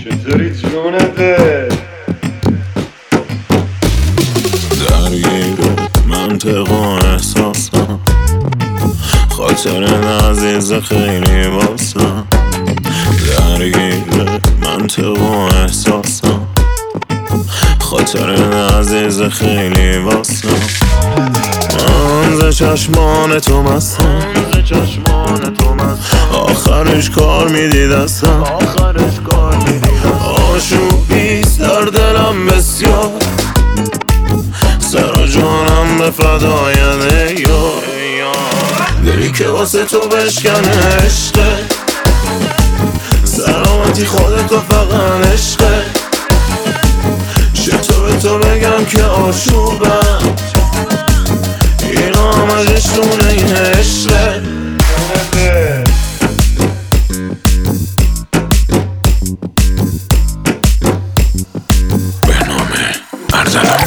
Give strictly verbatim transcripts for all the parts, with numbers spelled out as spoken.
چطوری جونته؟ درگیر منطق و احساسم، خاطر عزیز خیلی واسم. درگیر منطق و احساسم، خاطر عزیز خیلی واسم. من ز چشمان تو مستم، آخرش کار میدی دستم. آشوبیست در دلم بسیار، سر و جانم به فداینه یار. دلی که واسه تو بشکنه عشقه، سلامتی خودتو فقط عشقه. چطور به تو بگم که آشوبم، این آمدش دونه این عشقه. به نام ارزلم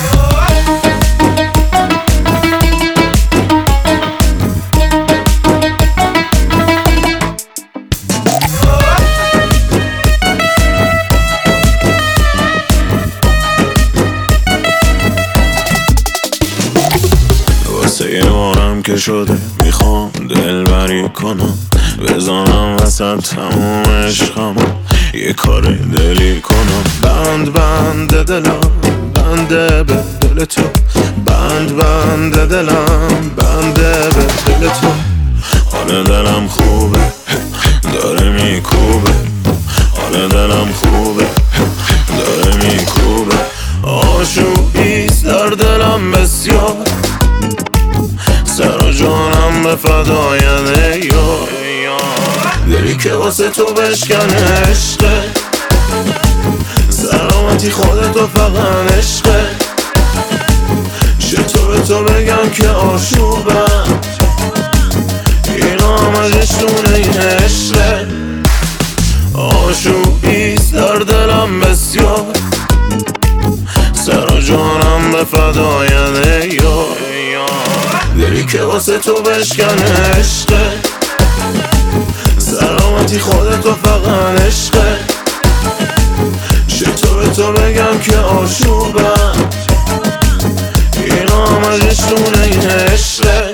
واسه یه بارم که شده میخوام دلبری کنم، بزنم وسط تموم عشقم، یه کار دلی کنم. بند بند دلم بنده به دل تو، بند بند دلم بنده به دل تو. حال دلم خوبه داره میکوبه، حال دلم خوبه داره میکوبه. آشوبیست در دلم بسیار، سر و جانم به فداینه یار. دلی که واسه تو بشکنه عشقه، سلامتی خودتو فقط عشقه. چطور به تو بگم که آشوبم، این آمدش دونه این عشقه. آشوبیست در دلم بسیار، سر و جانم به فداینه یار. دلی که واسه تو بشکنه عشقه، سلامتی خودتو فقط عشقه. چطور به تو بگم که آشوبم، این آمدش دونه این عشقه.